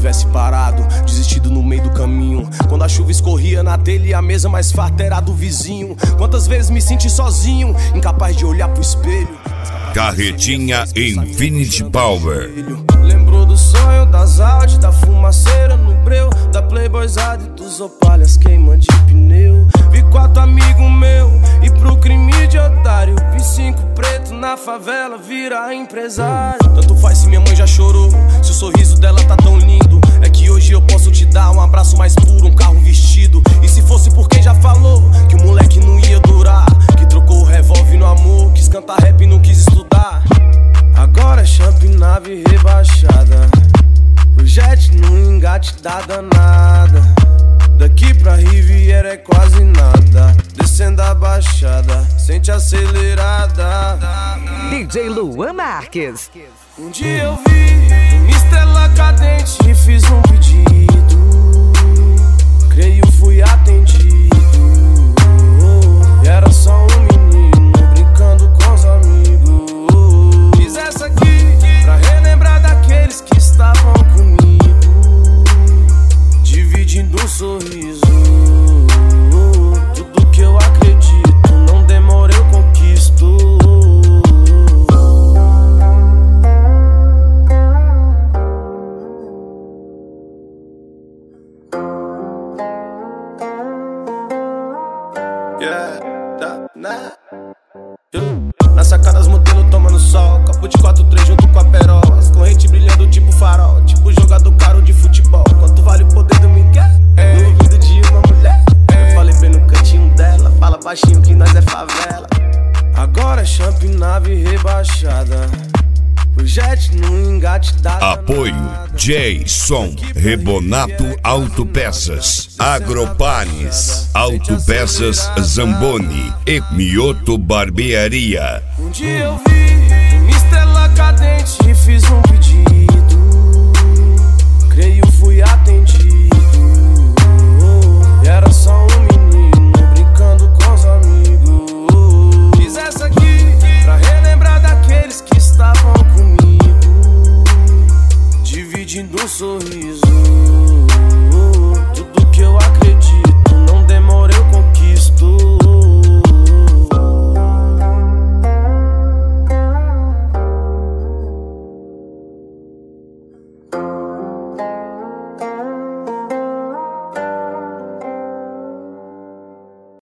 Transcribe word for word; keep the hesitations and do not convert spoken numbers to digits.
tivesse parado, desistido no meio do caminho. Quando a chuva escorria na telha e a mesa mais farta era do vizinho. Quantas vezes me senti sozinho, incapaz de olhar pro espelho. Carretinha Infinity Power. Lembrou do sonho, das Audi, da fumaceira no breu, da playboyzada e dos opalhas queima de pneu. Vi quatro amigos meu e pro crime de otário. Vi cinco preto na favela virar empresário. Tanto faz se minha mãe já chorou, se o sorriso dela tá tão lindo. É que hoje eu posso te dar um abraço mais puro, um carro vestido. E se fosse por quem já falou que o moleque não ia durar, que trocou o revólver no amor, quis cantar rap e não quis estudar. Agora é champ, nave rebaixada, o jet no engate da danada. Daqui pra Riviera é quase nada, descendo a baixada, sente acelerada. D J Luan Marques. Um dia eu vi uma estrela cadente e fiz um pedido, creio fui atendido. E era só um menino brincando com os amigos. Fiz essa aqui pra relembrar daqueles que estavam comigo, dividindo um sorriso. Tudo que eu acredito, não demora eu conquisto. Yeah, tá, né? Na sacada as modelos tomando sol, copo de quatro três junto com a perola, as correntes brilhando tipo farol, tipo jogador caro de futebol. Quanto vale o poder do Miguel? É. No ouvido de uma mulher, é. Eu falei bem no cantinho dela, fala baixinho que nós é favela. Agora é champ, nave rebaixada, o jet no engate da Apoio Jason, Rebonato Autopeças, Agropanes, Autopeças Zamboni e Mioto Barbearia. Um dia eu vi uma estrela cadente e fiz um pedido, creio fui atendido. E era só um menino brincando com os amigos. Fiz essa aqui pra relembrar daqueles que estavam comigo, dividindo um sorriso.